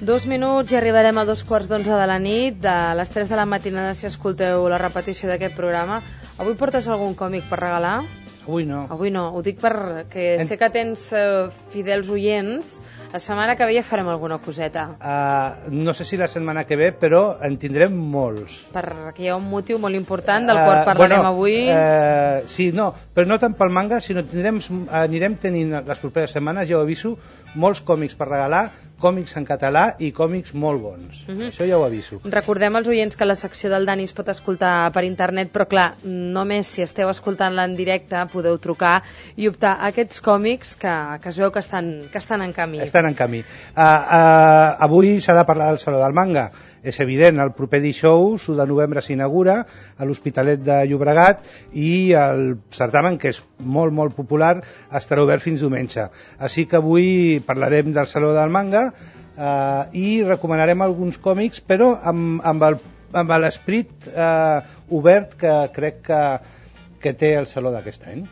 2 minuts i arribarem a 2:15 de la nit. De les 3 de la matinada, si escolteu la repetició d'aquest programa. Avui portes algun còmic per regalar? Avui no. Avui no, ho dic perquè sé que tens fidels oients. La setmana que ve ja farem alguna coseta. No sé si la setmana que ve, però en tindrem molts. Perquè hi ha un motiu molt important del qual parlarem avui. Sí, no, però no tant pel manga, sinó anirem tenint les properes setmanes, ja ho aviso, molts còmics per regalar, còmics en català i còmics molt bons. Això ja ho aviso. Recordem als oients que la secció del Dani es pot escoltar per internet, però clar, només si esteu escoltant-la en directe podeu trucar i optar a aquests còmics que es veu que estan en camí. Estan en camí. Avui s'ha de parlar del Saló del Manga. És evident, el proper dijous, 1 de novembre, s'inaugura a l'Hospitalet de Llobregat i el certamen, que és molt, molt popular, estarà obert fins diumenge. Així que avui parlarem del Saló del Manga i recomanarem alguns còmics, però amb l'esperit obert que crec que té el Saló d'aquest any.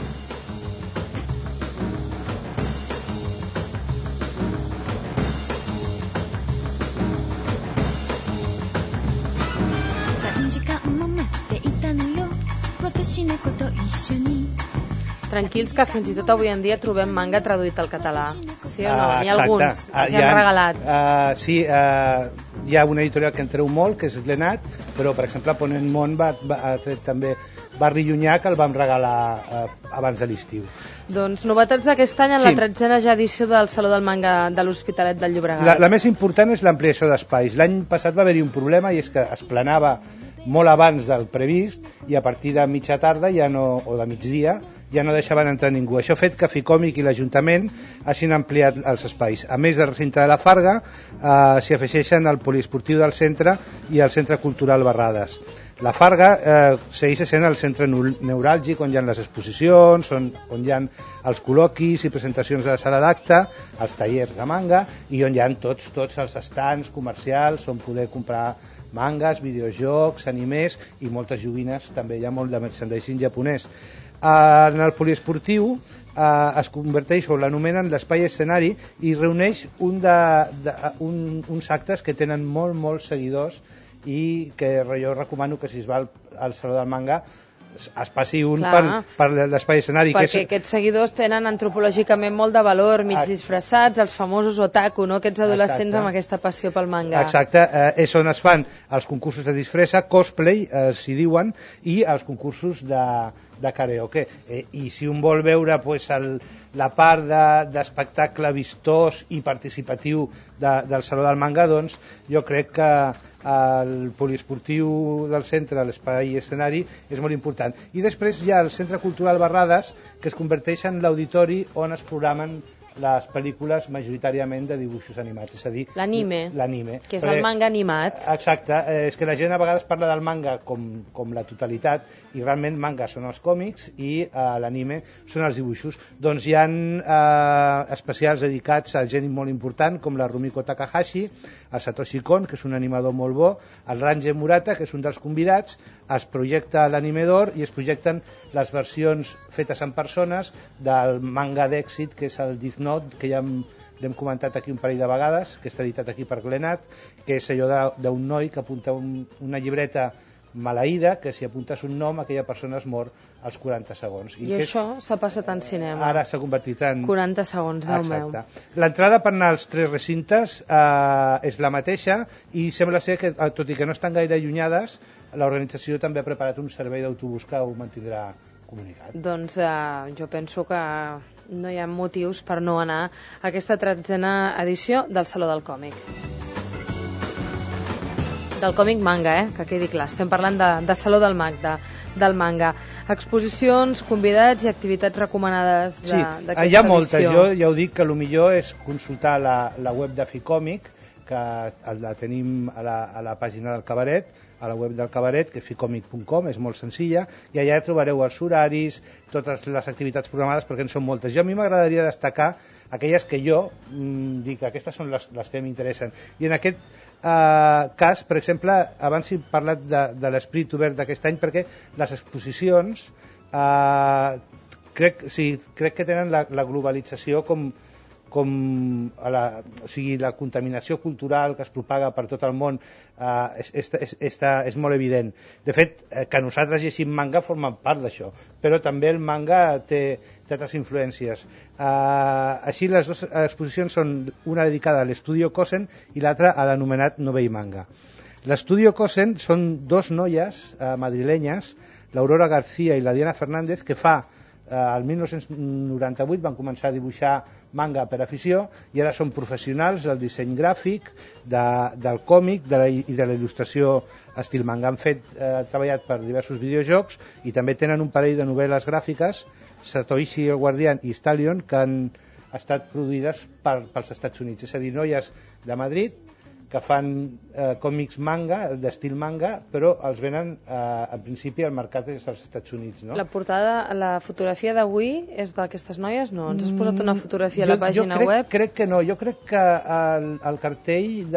Tranquils, que fins i tot avui en dia trobem manga traduït al català. Sí o no? N'hi ha alguns, els hem regalat. Sí, hi ha una editorial que en treu molt, que és Glenat, però, per exemple, Ponent Món va tret també Barri Llunyà, que el vam regalar abans de l'estiu. Doncs novetats d'aquest any en la 13a ja edició del Saló del Manga de l'Hospitalet del Llobregat. La més important és l'ampliació d'espais. L'any passat va haver-hi un problema, i és que es planava molt abans del previst i a partir de mitja tarda o de migdia ja no deixaven entrar ningú. Això ha fet que Ficòmic i l'Ajuntament hagin ampliat els espais. A més del recinte de la Farga, s'hi afegeixen el poliesportiu del centre i el centre cultural Barrades. La Farga segueix sent el centre neuràlgic on hi ha les exposicions, on hi ha els col·loquis i presentacions de la sala d'acte, els tallers de manga i on hi ha tots els estands comercials on poder comprar mangas, videojocs, animes i moltes joguines, també hi ha molt de merchandising japonès. En el poliesportiu es converteix o l'anomenen l'espai escenari i reuneix uns actes que tenen molts seguidors i que jo recomano que si es va al Saló del Manga es passi un per l'espai escenari. Perquè aquests seguidors tenen antropològicament molt de valor, mig disfressats, els famosos otaku, no? Aquests adolescents amb aquesta passió pel manga. Exacte, és on es fan els concursos de disfressa, cosplay, s'hi diuen, i els concursos de karaoke. I si un vol veure la part d'espectacle vistós i participatiu del Saló del Manga, doncs jo crec que el poliesportiu del centre, l'espai escenari, és molt important. I després hi ha el Centre Cultural Barrades, que es converteix en l'auditori on es programen les pel·lícules majoritàriament de dibuixos animats, és a dir, l'anime, que és el manga animat. Exacte, és que la gent a vegades parla del manga com la totalitat i realment manga són els còmics i l'anime són els dibuixos. Doncs hi ha especials dedicats a gent molt important com la Rumiko Takahashi, el Satoshi Kon, que és un animador molt bo, el Range Murata, que és un dels convidats, es projecta l'anime d'or i es projecten les versions fetes en persones del manga d'èxit, que és el Death Note, que ja l'hem comentat aquí un parell de vegades, que està editat aquí per Glenat, que és allò d'un noi que apunta una llibreta maleïda, que si apuntes un nom aquella persona es mor als 40 segons. I això s'ha passat en cinema. Ara s'ha convertit en 40 segons, Déu meu. L'entrada per anar als 3 recintes és la mateixa i sembla ser que, tot i que no estan gaire allunyades, l'organització també ha preparat un servei d'autobús que ho mantindrà comunicat. Doncs jo penso que no hi ha motius per no anar a aquesta 13a edició del Saló del Còmic. Del còmic manga, que quedi clar. Estem parlant de Saló del manga. Exposicions, convidats i activitats recomanades d'aquesta edició. Sí, hi ha moltes. Jo ja ho dic que el millor és consultar la web de Ficòmic, que la tenim a la pàgina del cabaret, a la web del cabaret, que és ficòmic.com, és molt senzilla, i allà trobareu els horaris, totes les activitats programades, perquè en són moltes. A mi m'agradaria destacar aquelles que jo dic, aquestes són les que m'interessen. I en aquest cas, per exemple, abans he parlat de l'esperit obert d'aquest any, perquè les exposicions crec que tenen la globalització com com o sigui, la contaminació cultural que es propaga per tot el món és molt evident. De fet, que nosaltres llegim manga forma part d'això, però també el manga té altres influències. Així les dues exposicions són una dedicada a l'Estudio Kosen i l'altra a l'anomenat Novei Manga. L'Estudio Kosen són dos noies madrilenyes, l'Aurora García i la Diana Fernández, que el 1998 van començar a dibuixar manga per afició i ara són professionals del disseny gràfic, del còmic i de la il·lustració estil manga. Han treballat per diversos videojocs i també tenen un parell de novel·les gràfiques, Satoishi el Guardián i Stallion, que han estat produïdes pels Estats Units. És a dir, noies de Madrid que fan còmics manga, d'estil manga, però els venen, en principi, al mercat dels Estats Units. No? La portada, la fotografia d'avui és d'aquestes noies? No, ens has posat una fotografia a la pàgina web? Crec que no, jo crec que el cartell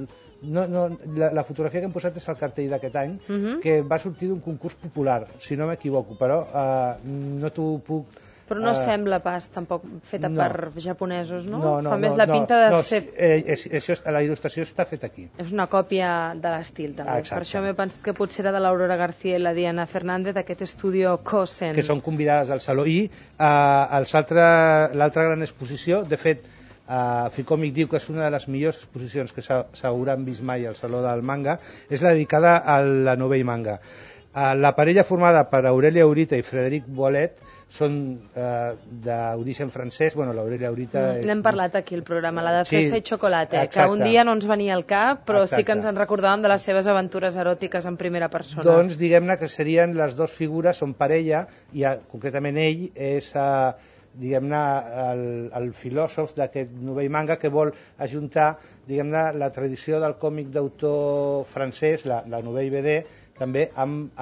la fotografia que hem posat és el cartell d'aquest any, que va sortir d'un concurs popular, si no m'equivoco, però no t'ho puc... Però no sembla pas tampoc feta per japonesos, no? No, fa més la pinta de ser... La il·lustració està feta aquí. És una còpia de l'estil, també. Per això m'he pensat que potser era de l'Aurora García i la Diana Fernández, aquest Estudio Kosen. Que són convidades al Saló. I l'altra gran exposició, de fet, Ficòmic diu que és una de les millors exposicions que s'hauran vist mai al Saló del Manga, és la dedicada a la Novei Manga. La parella formada per Aurelia Aurita i Frederic Boilet són d'origen francès. Bueno, l'Aurelia Aurita n'hem parlat aquí al programa, la de Fresa i Chocolate, que un dia no ens venia al cap, però sí que ens en recordàvem de les seves aventures eròtiques en primera persona. Doncs diguem-ne que serien les dues figures, són parella, i concretament ell és diguem-ne el filòsof d'aquest Novei Manga, que vol ajuntar, diguem-ne, la tradició del còmic d'autor francès, la Nouvelle BD, també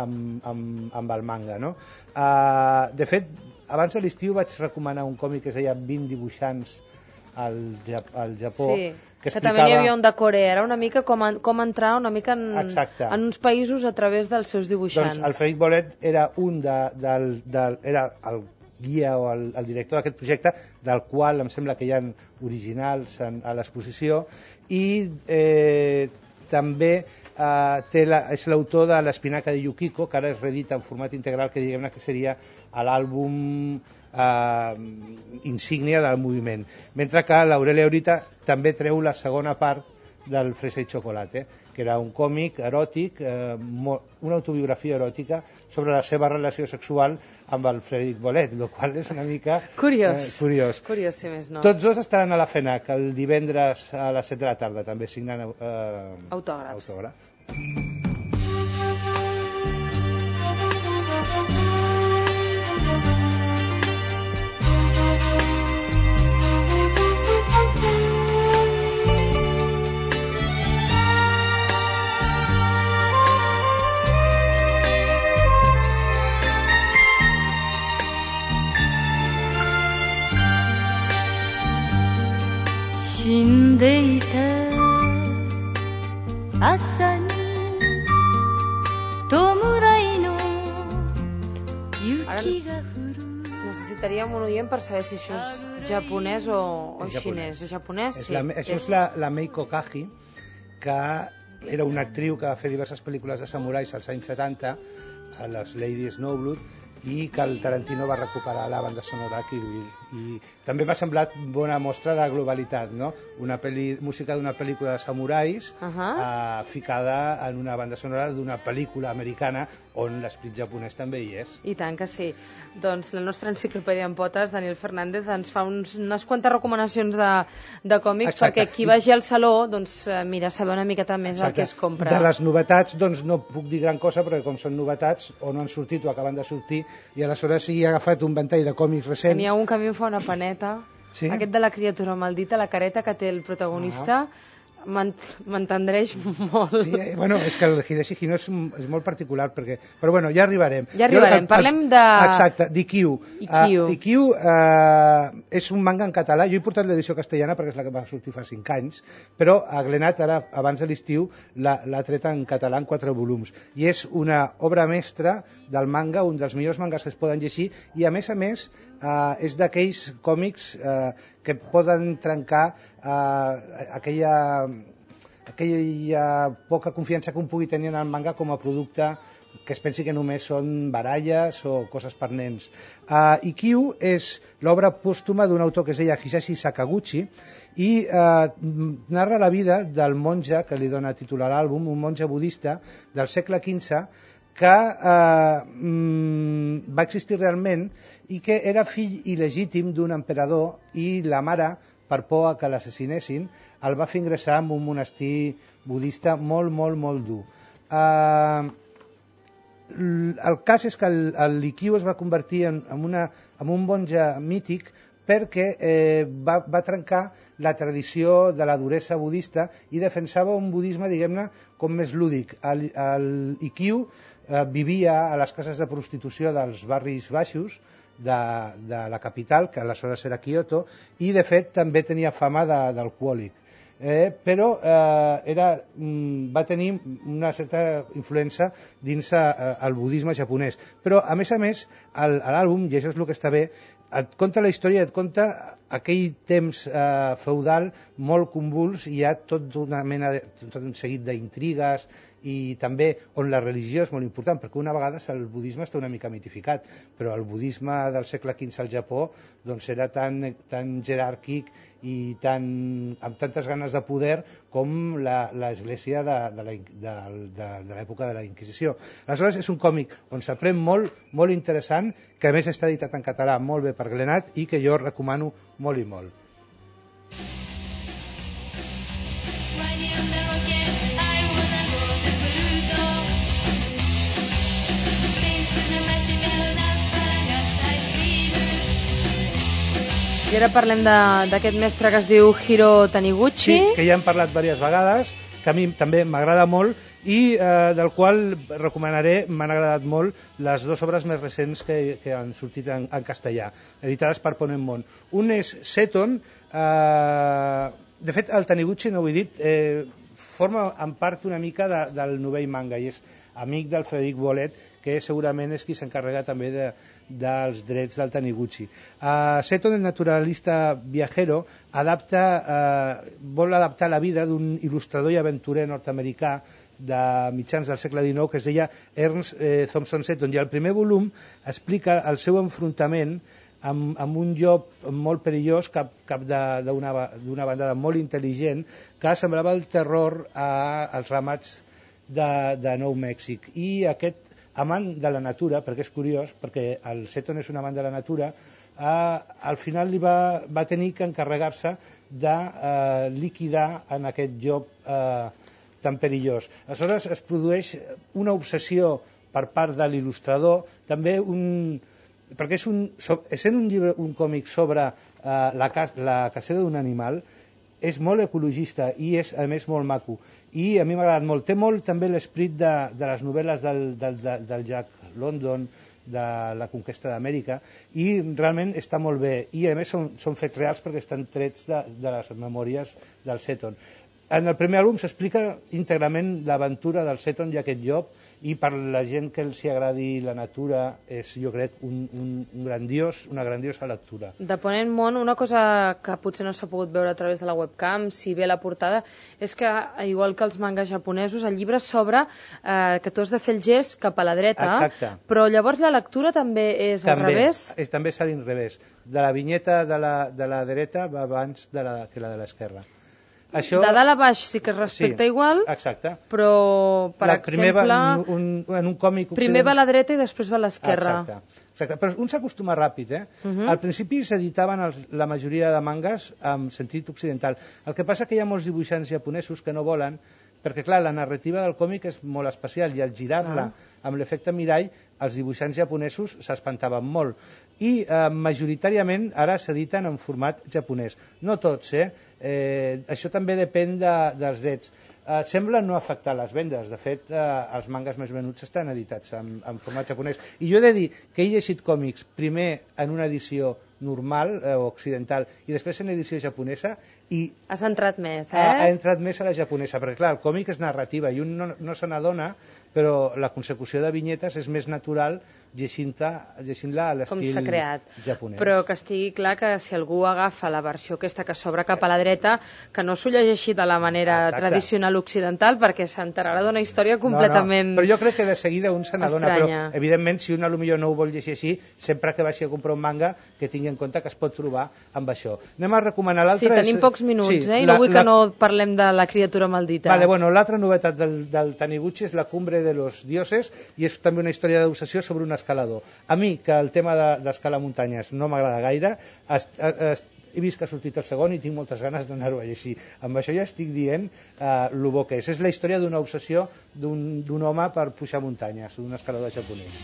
amb el manga, no? De fet, abans de l'estiu vaig recomanar un còmic que es deia 20 dibuixants al Japó, que també n'hi havia un de Corea, era una mica com entrar una mica en uns països a través dels seus dibuixants. Doncs el Frederic Boilet era era el guia o el director d'aquest projecte, del qual em sembla que hi ha originals a l'exposició, i també és l'autor de l'Espinaca de Yukiko, que ara es reedita en format integral, que diguem-ne que seria l'àlbum insígnia del moviment. Mentre que l'Aurelia Aurita també treu la segona part del Fresa i Chocolate, que era un còmic eròtic, una autobiografia eròtica sobre la seva relació sexual amb el Frederic Boilet, el qual és una mica curiós. Curiós, si més no. Tots dos estaran a la FENAC el divendres a les 7 de la tarda, també signant autògrafs. Ara necessitaríem un oient per saber si això és japonès o xinès. És japonès? Sí. Això és la Meiko Kaji, que era una actriu que va fer diverses pel·lícules de samurais als anys 70, a les Lady Snowblood, i que el Tarantino va recuperar la banda sonora Kill Bill, i també m'ha semblat bona mostra de globalitat, no? Música d'una pel·lícula de samurais ficada en una banda sonora d'una pel·lícula americana on l'esperit japonès també hi és. I tant que sí. Doncs la nostra enciclopèdia en potes, Daniel Fernández, ens fa unes quantes recomanacions de còmics. Exacte. Perquè qui vagi al saló, doncs mira, saber una miqueta més el que es compra. De les novetats, doncs no puc dir gran cosa, perquè com són novetats o no han sortit o acaben de sortir, i aleshores sí he agafat un ventall de còmics recents. N'hi ha un que a mi em fa una paneta, aquest de la criatura maldita, la careta que té el protagonista, M'entendreix molt. Sí, bueno, és que el Hideshi Hino és molt particular, però bueno, ja arribarem. Parlem de... Exacte, d'Ikyu. Ikyu és un manga en català, jo he portat l'edició castellana perquè és la que va sortir fa 5 anys, però a Glenat, ara, abans de l'estiu, l'ha tret en català en 4 volums. I és una obra mestra del manga, un dels millors mangas que es poden llegir, i a més, és d'aquells còmics que poden trencar aquella poca confiança que un pugui tenir en el manga com a producte que es pensi que només són baralles o coses per nens. Ikyu és l'obra pòstuma d'un autor que es deia Hisashi Sakaguchi i narra la vida del monge que li dona títol a l'àlbum, un monge budista del segle XV que va existir realment i que era fill il·legítim d'un emperador i la mare, per por a que l'assassinessin, el va fer ingressar en un monestir budista molt, molt, molt dur. El cas és que l'Ikyu es va convertir en un monge mític perquè va trencar la tradició de la duresa budista i defensava un budisme, diguem-ne, com més lúdic. L'Ikyu vivia a les cases de prostitució dels barris baixos de la capital, que aleshores era Kyoto, i de fet també tenia fama d'alcohòlic. Però va tenir una certa influència dins el budisme japonès. Però, a més, l'àlbum, i això és el que està bé, et conta la història, et conta aquell temps feudal molt convuls i hi ha tot un seguit d'intrigues i també on la religió és molt important, perquè una vegada el budisme està una mica mitificat, però el budisme del segle XV al Japó doncs era tan jeràrquic i amb tantes ganes de poder com l'església de l'època de la Inquisició. Aleshores és un còmic on s'aprèn molt, molt interessant, que a més està editat en català molt bé per Glenat i que jo recomano molt i molt. I ara parlem d'aquest mestre que es diu Hiro Taniguchi. Sí, que ja hem parlat diverses vegades, que a mi també m'agrada molt i del qual recomanaré, m'han agradat molt, les 2 obres més recents que han sortit en castellà, editades per Ponent Món. Un és Seton, de fet el Taniguchi, no ho he dit, forma en part una mica del novell manga i és amic del Frederic Bolet, que segurament és qui s'encarrega també dels drets del Taniguchi. Seton, el naturalista viajero, vol adaptar la vida d'un il·lustrador i aventurer nord-americà de mitjans del segle XIX que es deia Ernst Thompson Seton, i el primer volum explica el seu enfrontament amb un llop molt perillós cap d'una bandada molt intel·ligent que semblava el terror als ramats de Nou Mèxic. I aquest amant de la natura, perquè és curiós, perquè el Seton és un amant de la natura, al final li va tenir que encarregar-se de liquidar en aquest llop tan perillós. Aleshores es produeix una obsessió per part de l'il·lustrador, també perquè essent un còmic sobre la cacera d'un animal, és molt ecologista i és a més molt maco i a mi m'ha agradat molt. Té molt també l'esperit de les novel·les del Jack London, de la conquesta d'Amèrica, i realment està molt bé i a més són fets reals perquè estan trets de les memòries del Seton. En el primer àlbum s'explica íntegrament l'aventura del Seton i aquest llop, i per la gent que els agradi la natura és, jo crec, una grandiosa lectura. De Ponent Món, una cosa que potser no s'ha pogut veure a través de la webcam, si bé la portada, és que, igual que els mangas japonesos, el llibre s'obre que tu has de fer el gest cap a la dreta. Exacte. Però llavors la lectura també és al revés? També és a l'inrevés. De la vinyeta de la dreta va abans que la de l'esquerra. Això... De dalt a baix sí que es respecta igual, exacte. Però, per exemple, en un còmic primer va a la dreta i després va a l'esquerra. Exacte. Però un s'acostuma ràpid. Al principi s'editaven la majoria de mangas en sentit occidental. El que passa que hi ha molts dibuixants japonesos que no volen perquè clar, la narrativa del còmic és molt especial i al girar-la amb l'efecte mirall els dibuixants japonesos s'espantaven molt i majoritàriament ara s'editen en format japonès, no tots, això també depèn dels drets. Sembla no afectar les vendes, de fet els mangas més venuts estan editats en format japonès i jo he de dir que he llegit còmics primer en una edició normal o occidental i després en edició japonesa i has entrat més, ha entrat més a la japonesa, perquè clar, el còmic és narrativa i un no se n'adona, però la consecució de vinyetes és més natural llegint-la a l'estil japonès. Però que estigui clar que si algú agafa la versió aquesta que s'obre cap a la dreta, que no s'ho llegeixi de la manera tradicional occidental, perquè s'enterarà d'una història completament però jo crec que de seguida un se n'adona, però evidentment si un potser no ho vol llegir així, sempre que vagi a comprar un manga que tingui en compte que es pot trobar amb això. Anem a recomanar l'altre. Sí, tenim pocs minuts, i no vull que no parlem de la criatura maldita. L'altra novetat del Taniguchi és La cumbre de los dioses i és també una història d'obsessió sobre un escalador. A mi, que el tema d'escalar muntanyes no m'agrada gaire, he vist que ha sortit el segon i tinc moltes ganes d'anar-ho a llegir. Amb això ja estic dient lo bo que és. És la història d'una obsessió d'un home per pujar muntanyes, d'un escalador japonès.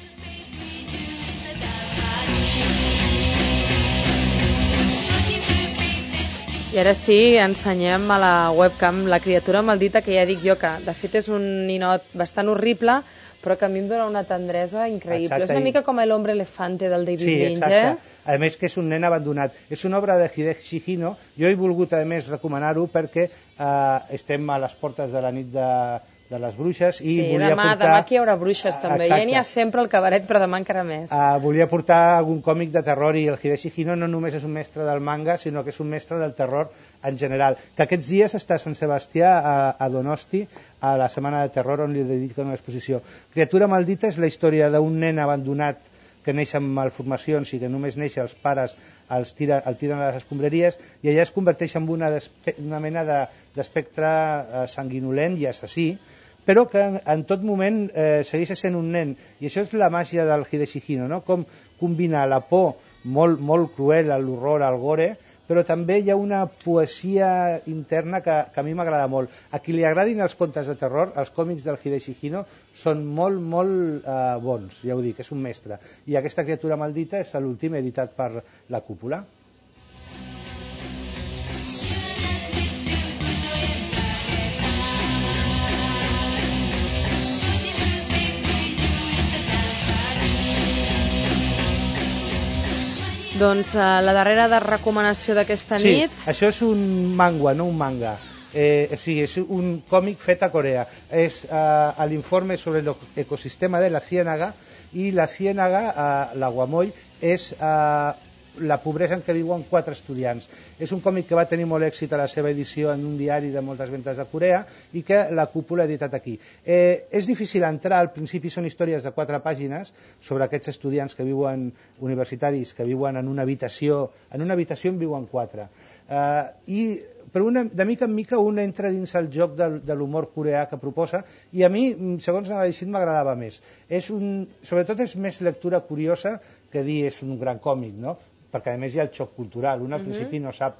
I ara sí, ensenyem a la webcam la criatura maldita, que ja dic jo que de fet és un ninot bastant horrible, però que a mi em dona una tendresa increïble. Exacte. És una mica com l'Hombre Elefante del David Lynch, A més que és un nen abandonat. És una obra de Hideshi Hino. Jo he volgut, a més, recomanar-ho perquè estem a les portes de la nit de les bruixes i volia portar... demà aquí hi haurà bruixes també. Ja n'hi ha sempre al cabaret, però demà encara més. Volia portar algun còmic de terror i el Hideshi Hino no només és un mestre del manga, sinó que és un mestre del terror en general. Que aquests dies està a Sant Sebastià, a Donosti, a la Setmana de Terror, on li dediquen una exposició. Criatura maldita és la història d'un nen abandonat que neix amb malformacions i que només neix, els pares el tiren a les escombraries i allà es converteix en una mena d'espectre sanguinolent i assassí, però que en tot moment segueix sent un nen. I això és la màgia del Hideshi Hino, no? Com combinar la por molt, molt cruel, l'horror, el gore, però també hi ha una poesia interna que a mi m'agrada molt. A qui li agradin els contes de terror, els còmics del Hideshi Hino són molt, molt bons, ja ho dic, és un mestre. I aquesta criatura maldita és l'últim editat per la Cúpula. Doncs la darrera de recomanació d'aquesta nit... Sí, això és un manga, no un manga. És un còmic fet a Corea. És l'informe sobre l'ecosistema de la ciénaga i la ciénaga, l'aguamoll, és la pobresa en què viuen 4 estudiants. És un còmic que va tenir molt èxit a la seva edició en un diari de moltes ventes de Corea i que la Cúpula ha editat aquí. És difícil entrar, al principi són històries de 4 pàgines sobre aquests estudiants que viuen, universitaris, que viuen en una habitació en viuen 4. Però de mica en mica un entra dins el joc de l'humor coreà que proposa i a mi, segons anava llegint, m'agradava més. Sobretot és més lectura curiosa que dir és un gran còmic, no? Perquè a més hi ha el xoc cultural, un al principi no sap,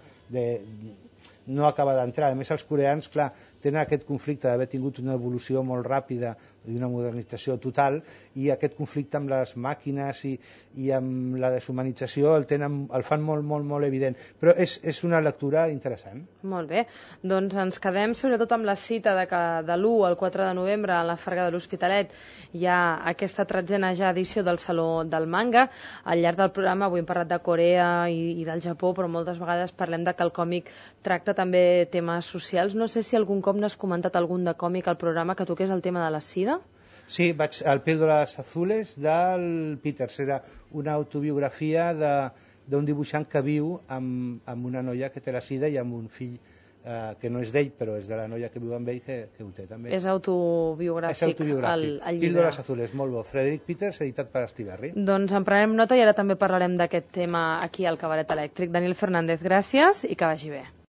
no acaba d'entrar. A més els coreans, clar, tenen aquest conflicte d'haver tingut una evolució molt ràpida i una modernització total i aquest conflicte amb les màquines i amb la deshumanització el fan molt, molt, molt evident. Però és una lectura interessant. Molt bé. Doncs ens quedem sobretot amb la cita que de l'1 al 4 de novembre a la Farga de l'Hospitalet hi ha aquesta 13a edició del Saló del Manga. Al llarg del programa avui hem parlat de Corea i del Japó, però moltes vegades parlem de que el còmic tracta també temes socials. No sé si algun cop n'has comentat algun de còmic al programa que toqués el tema de la sida? Sí, el Píldoras Azules del Peters. Era una autobiografia d'un dibuixant que viu amb una noia que té la sida i amb un fill que no és d'ell, però és de la noia que viu amb ell que ho té també. És autobiogràfic. El llibre. Píldoras Azules, molt bo. Frederick Peters, editat per Estiberri. Doncs en prenem nota i ara també parlarem d'aquest tema aquí al Cabaret Elèctric. Daniel Fernández, gràcies i que vagi bé.